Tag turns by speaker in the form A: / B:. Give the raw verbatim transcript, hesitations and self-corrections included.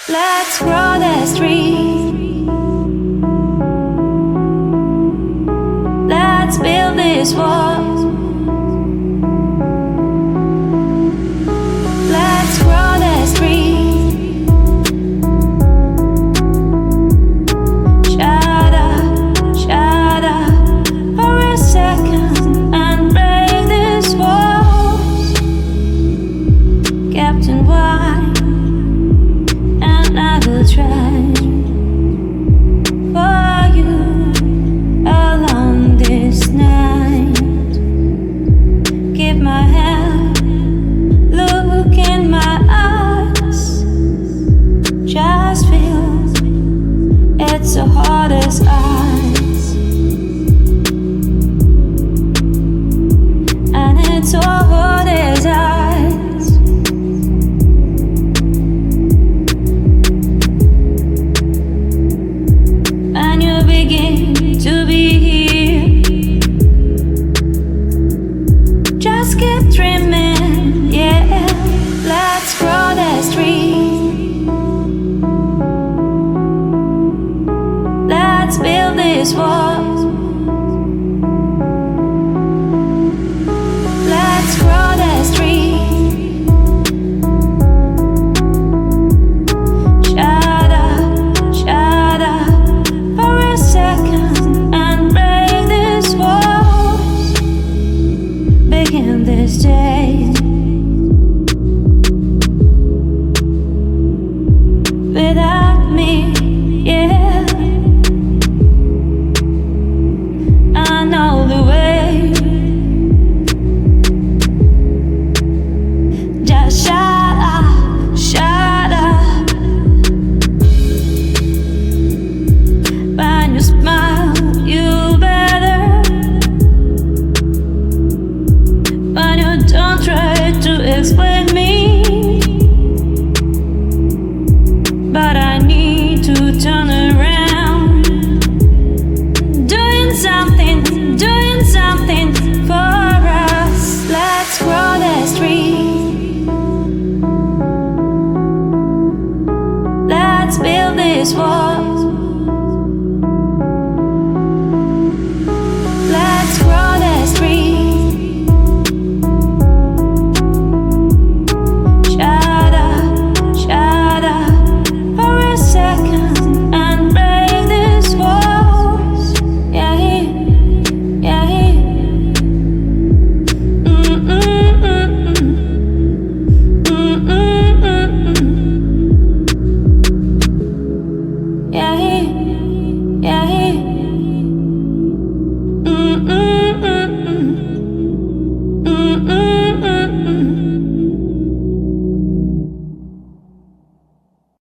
A: Let's cross the street. Let's build this wall. Let's cross the street. Shut up, shut up for a second and break this walls. Captain White, and I will try for you along this night. Give my hand, look in my eyes. Just feel it's the hardest eyes, and it's the hardest eyes. And you begin to be here. Just keep dreaming, yeah. Let's cross the street. Let's build this wall. Let's cross the street. Shut up, shut up for a second and break this walls. Begin this day without me, yeah. I know the way. Just shut up, shut up. When you smile, you better. When you don't try to explain me. But I need to turn around. Doing something, doing something for us. Let's cross the street. Let's build this wall. Let's cross the street. Shut up, shut up for a second and break this walls. Yeah, yeah, mm mm mm mm mm mm. Yeah, yeah.